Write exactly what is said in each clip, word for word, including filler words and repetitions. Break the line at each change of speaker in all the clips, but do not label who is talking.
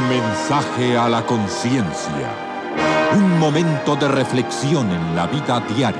Mensaje a la conciencia. Un momento de reflexión en la vida diaria.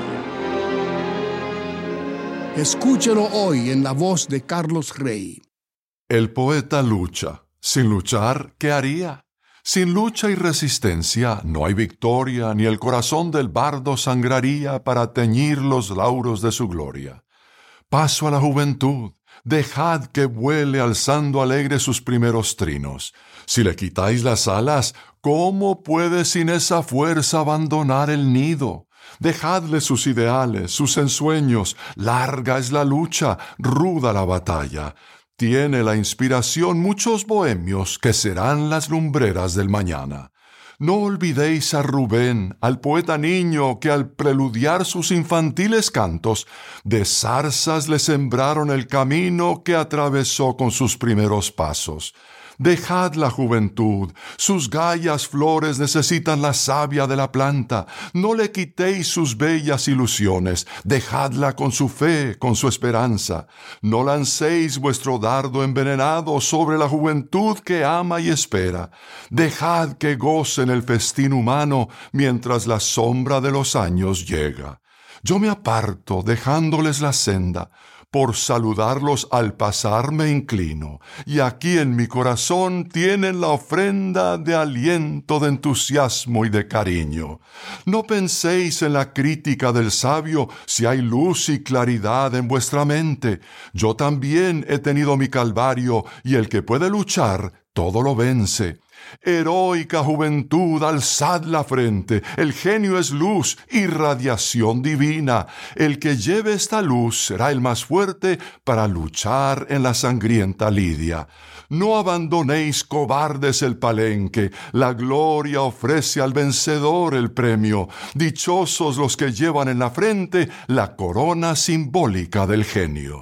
Escúchelo hoy en la voz de Carlos Rey.
El poeta lucha. Sin luchar, ¿qué haría? Sin lucha y resistencia no hay victoria, ni el corazón del bardo sangraría para teñir los lauros de su gloria. Paso a la juventud. Dejad que vuele alzando alegre sus primeros trinos. Si le quitáis las alas, ¿cómo puede sin esa fuerza abandonar el nido? Dejadle sus ideales, sus ensueños. Larga es la lucha, ruda la batalla. Tiene la inspiración muchos bohemios que serán las lumbreras del mañana. No olvidéis a Rubén, al poeta niño que al preludiar sus infantiles cantos, de zarzas le sembraron el camino que atravesó con sus primeros pasos. Dejad la juventud, sus gallas flores necesitan la savia de la planta. No le quitéis sus bellas ilusiones, dejadla con su fe, con su esperanza. No lancéis vuestro dardo envenenado sobre la juventud que ama y espera. Dejad que gocen el festín humano mientras la sombra de los años llega. Yo me aparto dejándoles la senda. Por saludarlos al pasar me inclino, y aquí en mi corazón tienen la ofrenda de aliento, de entusiasmo y de cariño. No penséis en la crítica del sabio si hay luz y claridad en vuestra mente. Yo también he tenido mi calvario, y el que puede luchar, todo lo vence. Heroica juventud, alzad la frente, el genio es luz y radiación divina. El que lleve esta luz será el más fuerte para luchar en la sangrienta lidia. No abandonéis cobardes el palenque, la gloria ofrece al vencedor el premio. Dichosos los que llevan en la frente la corona simbólica del genio.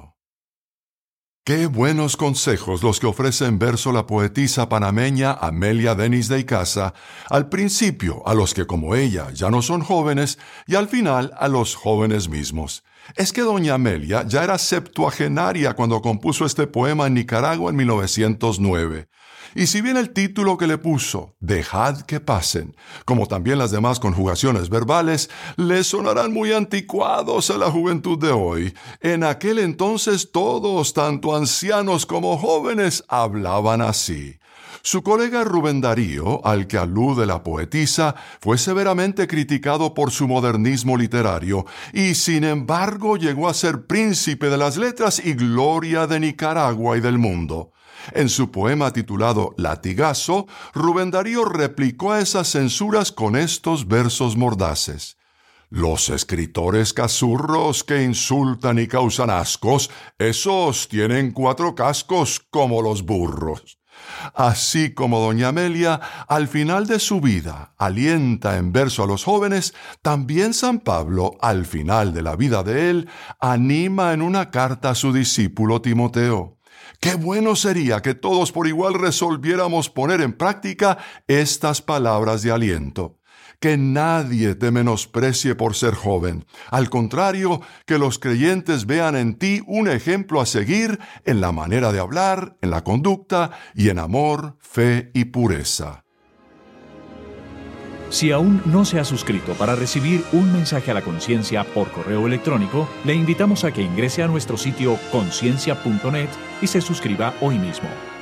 Qué buenos consejos los que ofrece en verso la poetisa panameña Amelia Denis de Icaza, al principio a los que como ella ya no son jóvenes y al final a los jóvenes mismos. Es que doña Amelia ya era septuagenaria cuando compuso este poema en Nicaragua en mil novecientos nueve. Y si bien el título que le puso, Dejad que pasen, como también las demás conjugaciones verbales, le sonarán muy anticuados a la juventud de hoy, en aquel entonces todos, tanto ancianos como jóvenes, hablaban así. Su colega Rubén Darío, al que alude la poetisa, fue severamente criticado por su modernismo literario y, sin embargo, llegó a ser príncipe de las letras y gloria de Nicaragua y del mundo. En su poema titulado Latigazo, Rubén Darío replicó a esas censuras con estos versos mordaces. Los escritores cazurros que insultan y causan ascos, esos tienen cuatro cascos como los burros. Así como doña Amelia, al final de su vida, alienta en verso a los jóvenes, también San Pablo, al final de la vida de él, anima en una carta a su discípulo Timoteo. Qué bueno sería que todos por igual resolviéramos poner en práctica estas palabras de aliento. Que nadie te menosprecie por ser joven. Al contrario, que los creyentes vean en ti un ejemplo a seguir en la manera de hablar, en la conducta y en amor, fe y pureza.
Si aún no se ha suscrito para recibir un mensaje a la conciencia por correo electrónico, le invitamos a que ingrese a nuestro sitio conciencia punto net y se suscriba hoy mismo.